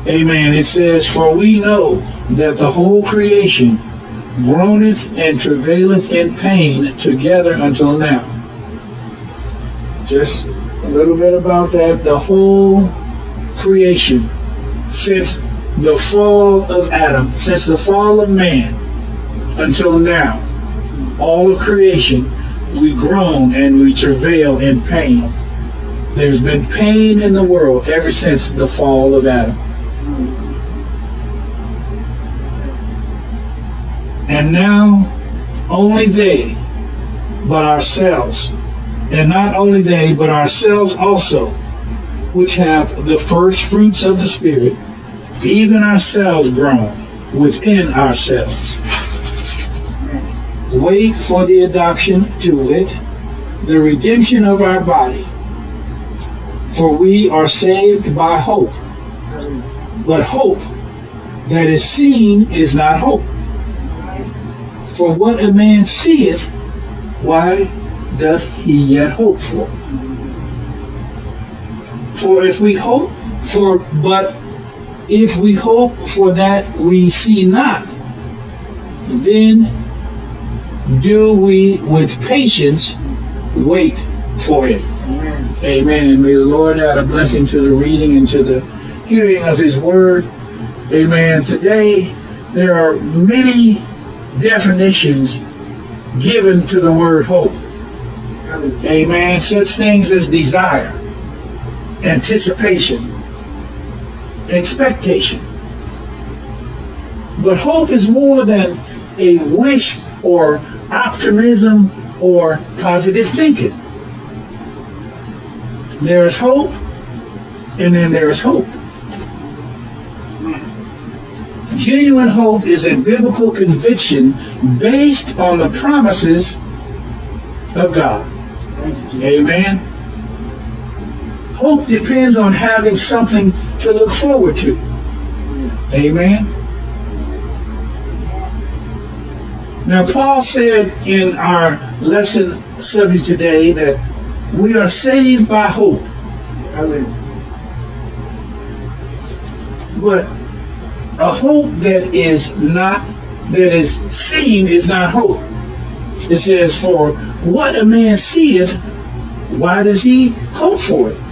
Amen. It says, for we know that the whole creation groaneth and travaileth in pain together until now. Just a little bit about that. The whole creation, since the fall of Adam, since the fall of man until now, all of creation, we groan and we travail in pain. There's been pain in the world ever since the fall of Adam. And now, only they, but ourselves, and not only they, but ourselves also, which have the first fruits of the Spirit, even ourselves groan within ourselves. Wait for the adoption, to wit, the redemption of our body. For we are saved by hope. But hope that is seen is not hope. For what a man seeth, why doth he yet hope for? For if we hope for that we see not, then do we with patience wait for it. Amen. May the Lord add a blessing to the reading and to the hearing of his word. Amen. Today there are many definitions given to the word hope. Amen. Such things as desire, anticipation, expectation. But hope is more than a wish or optimism or positive thinking. There is hope, and then there is hope. Genuine hope is a biblical conviction based on the promises of God. Amen. Hope depends on having something to look forward to. Amen. Now, Paul said in our lesson subject today that we are saved by hope. But a hope that is seen is not hope. It says, for what a man seeth, why does he hope for it?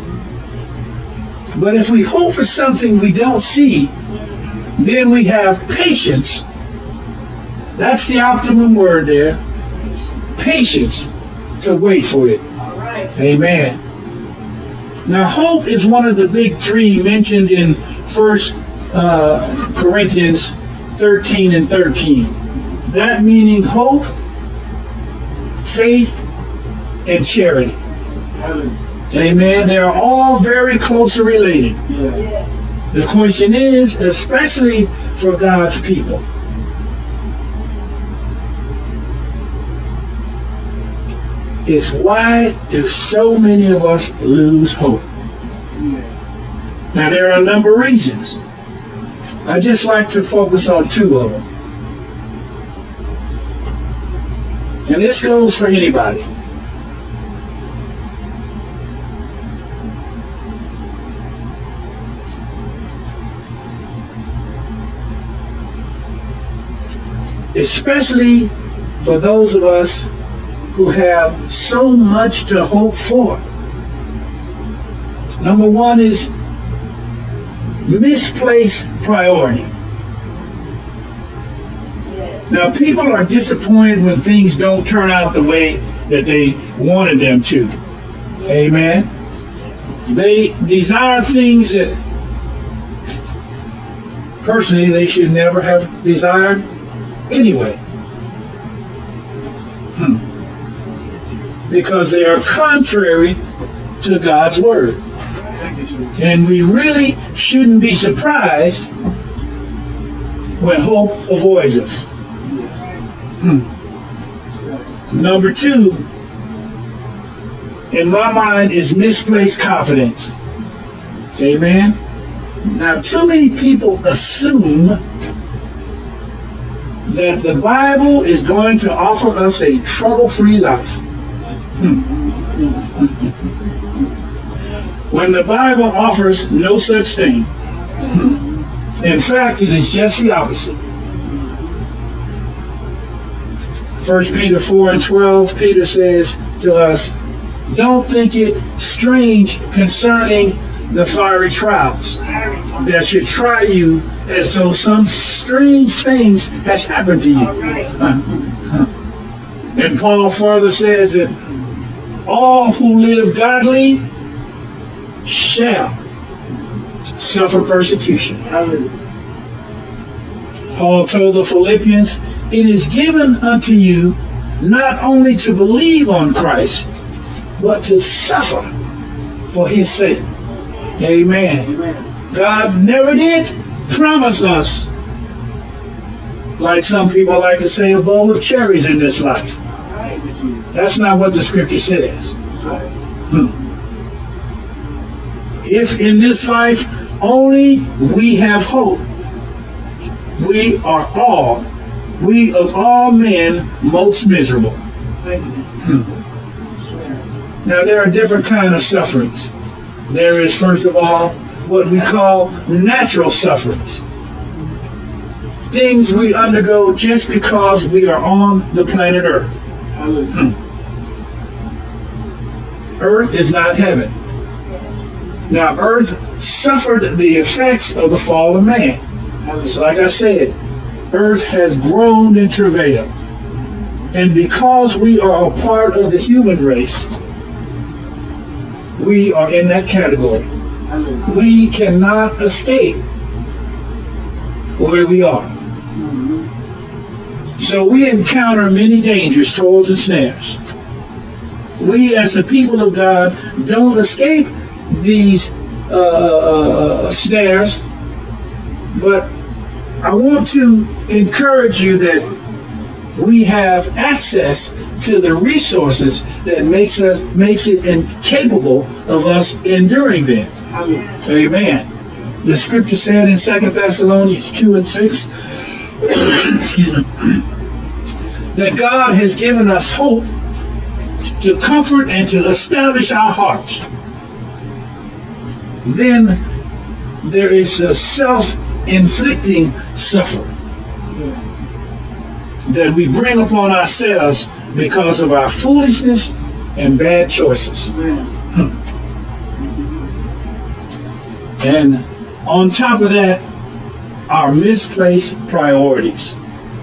But if we hope for something we don't see, then we have patience. That's the optimum word there. Patience to wait for it. Amen. Now, hope is one of the big three mentioned in 1 Corinthians 13 and 13. That meaning hope, faith, and charity. Amen. They are all very closely related. The question is, especially for God's people, is why do so many of us lose hope? Now, there are a number of reasons. I just like to focus on two of them. And this goes for anybody. Especially for those of us who have so much to hope for. Number one is misplaced priority. Now, people are disappointed when things don't turn out the way that they wanted them to. Amen. They desire things that personally they should never have desired anyway. Because they are contrary to God's word. And we really shouldn't be surprised when hope avoids us. Number two, in my mind, is misplaced confidence. Amen. Now, too many people assume that the Bible is going to offer us a trouble-free life. When the Bible offers no such thing. In fact, it is just the opposite. 1 Peter 4:12, Peter says to us, don't think it strange concerning the fiery trials that should try you as though some strange things has happened to you. And Paul further says that all who live godly shall suffer persecution. Paul told the Philippians, it is given unto you not only to believe on Christ, but to suffer for his sake. Amen. God never did promise us, like some people like to say, a bowl of cherries in this life. That's not what the scripture says. If in this life only we have hope, we of all men most miserable. Now there are different kinds of sufferings. There is, first of all, what we call natural sufferings. Things we undergo just because we are on the planet Earth. Earth is not heaven. Now, Earth suffered the effects of the fall of man. So like I said, Earth has groaned in travail. And because we are a part of the human race, we are in that category. We cannot escape where we are. So we encounter many dangers, toils, and snares. We, as the people of God, don't escape these snares, but I want to encourage you that we have access to the resources that makes it incapable of us enduring them. Amen. The scripture said in 2 Thessalonians 2:6 excuse me, that God has given us hope to comfort and to establish our hearts. Then there is the self-inflicting suffering that we bring upon ourselves because of our foolishness and bad choices. And on top of that, our misplaced priorities.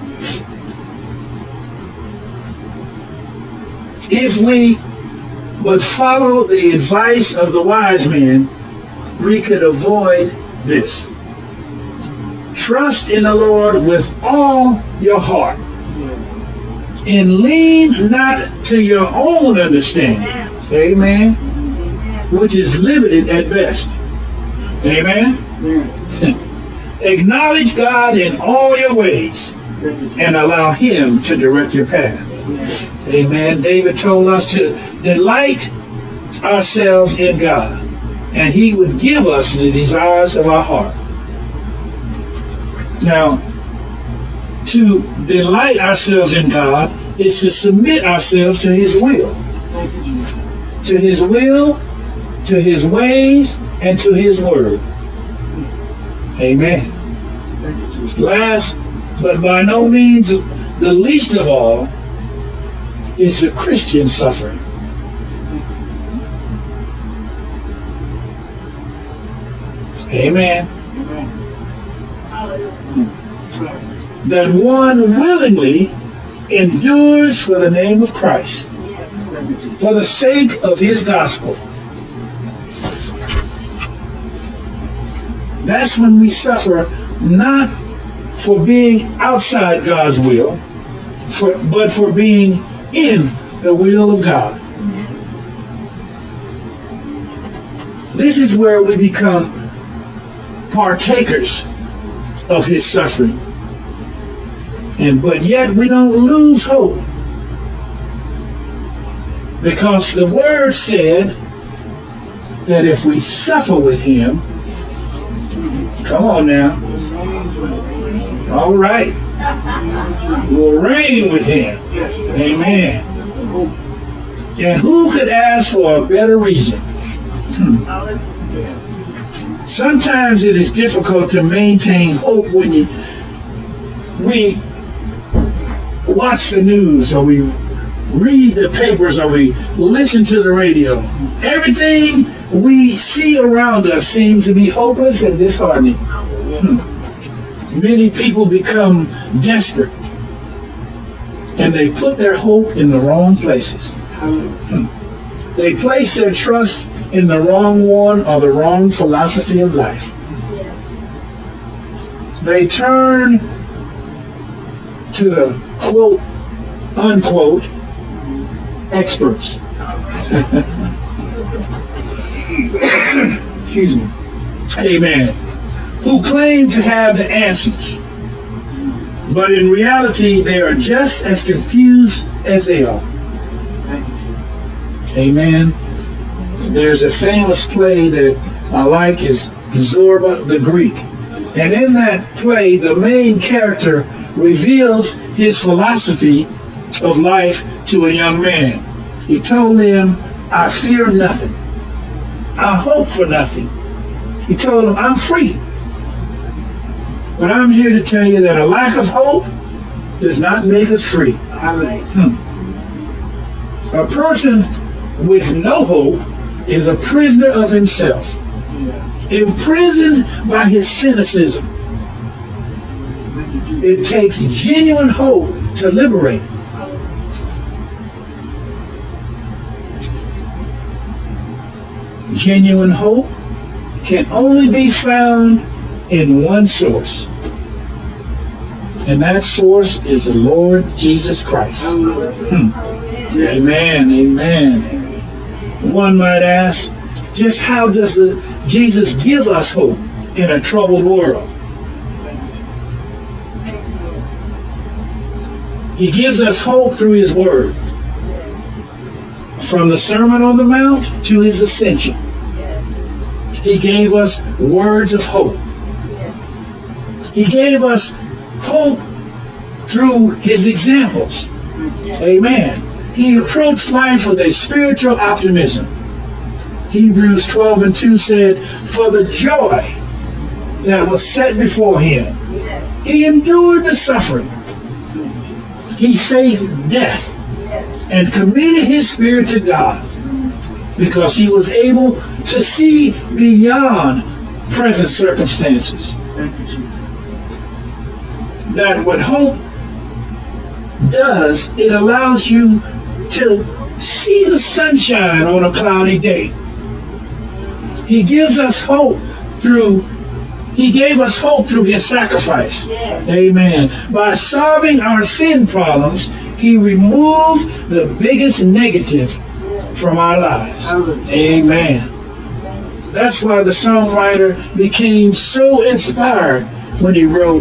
If we would follow the advice of the wise men, we could avoid this. Trust in the Lord with all your heart, and lean not to your own understanding. Amen. Which is limited at best. Amen. Acknowledge God in all your ways and allow him to direct your path. Amen. David told us to delight ourselves in God, and he would give us the desires of our heart. Now, to delight ourselves in God is to submit ourselves to his will. To his will, to his ways, and to his word. Amen. Last, but by no means the least of all, is the Christian suffering. Amen. That one willingly endures for the name of Christ, for the sake of his gospel. That's when we suffer, not for being outside God's will, but for being in the will of God. This is where we become partakers of his suffering. But yet we don't lose hope, because the word said that if we suffer with him, come on now, all right, we'll reign with him. Amen. And who could ask for a better reason Sometimes it is difficult to maintain hope when we watch the news, or we read the papers, or we listen to the radio. Everything we see around us seems to be hopeless and disheartening. Many people become desperate, and they put their hope in the wrong places. They place their trust in the wrong one or the wrong philosophy of life. They turn to the quote unquote experts. Excuse me. Amen. Who claim to have the answers, but in reality they are just as confused as they are. Amen. There's a famous play that I like, is Zorba the Greek. And in that play, the main character reveals his philosophy of life to a young man. He told him, I fear nothing. I hope for nothing. He told him, I'm free. But I'm here to tell you that a lack of hope does not make us free. A person with no hope is a prisoner of himself, imprisoned by his cynicism. It takes genuine hope to liberate. Genuine hope can only be found in one source, and that source is the Lord Jesus Christ. Amen, amen. One might ask, just how does Jesus give us hope in a troubled world? He gives us hope through his word. From the Sermon on the Mount to his ascension, he gave us words of hope. He gave us hope through his examples. Amen. He approached life with a spiritual optimism. Hebrews 12:2 said, for the joy that was set before him, he endured the suffering. He faced death and committed his spirit to God because he was able to see beyond present circumstances. That what hope does, it allows you to see the sunshine on a cloudy day. He gives us hope He gave us hope through his sacrifice. Yes. Amen. By solving our sin problems, he removed the biggest negative from our lives. Amen. That's why the songwriter became so inspired when he wrote,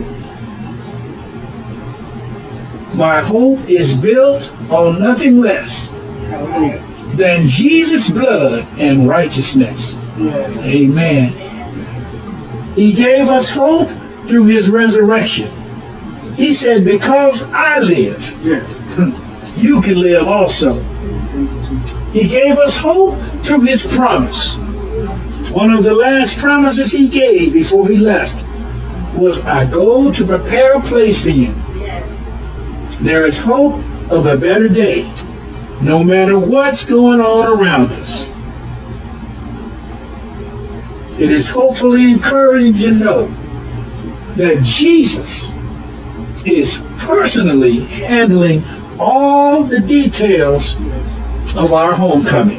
my hope is built on nothing less than Jesus' blood and righteousness. Amen. He gave us hope through his resurrection. He said, because I live, you can live also. He gave us hope through his promise. One of the last promises he gave before he left was, I go to prepare a place for you. There is hope of a better day, no matter what's going on around us. It is hopefully encouraging to know that Jesus is personally handling all the details of our homecoming.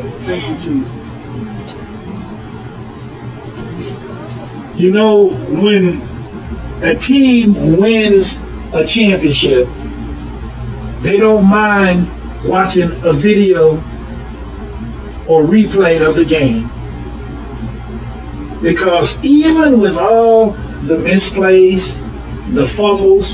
You know, when a team wins a championship, they don't mind watching a video or replay of the game. Because even with all the misplays, the fumbles,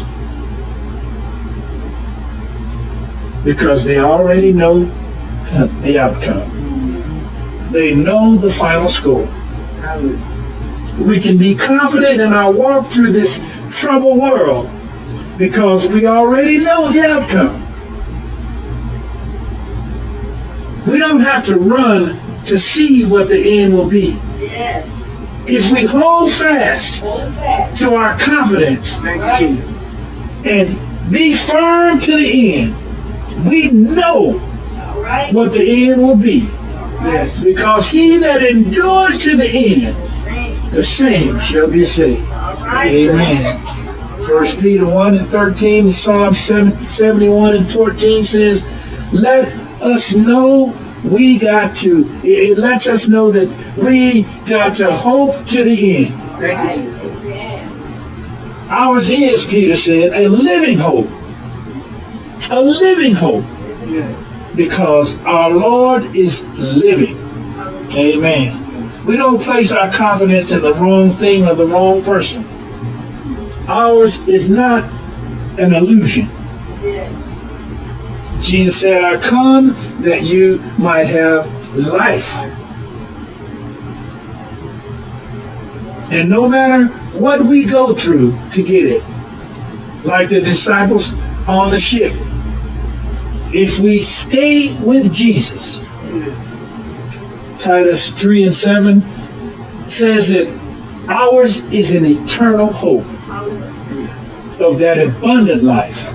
because they already know the outcome. They know the final score. We can be confident in our walk through this troubled world because we already know the outcome. We don't have to run to see what the end will be. Yes. If we hold fast to our confidence and be firm to the end, we know what the end will be. Because he that endures to the end, the same shall be saved. Amen. 1 Peter 1 and 13, Psalm 71 and 14 says, let us know it lets us know that we got to hope to the end. Ours is, Peter said, a living hope. A living hope. Because our Lord is living. Amen. We don't place our confidence in the wrong thing or the wrong person. Ours is not an illusion. Jesus said, I come that you might have life. And no matter what we go through to get it, like the disciples on the ship, if we stay with Jesus, Titus 3 and 7 says that ours is an eternal hope of that abundant life.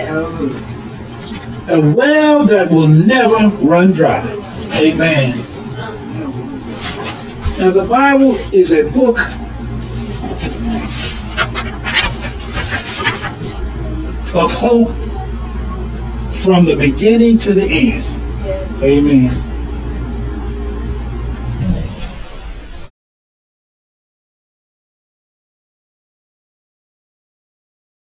A well that will never run dry. Amen. Now the Bible is a book of hope from the beginning to the end. Amen.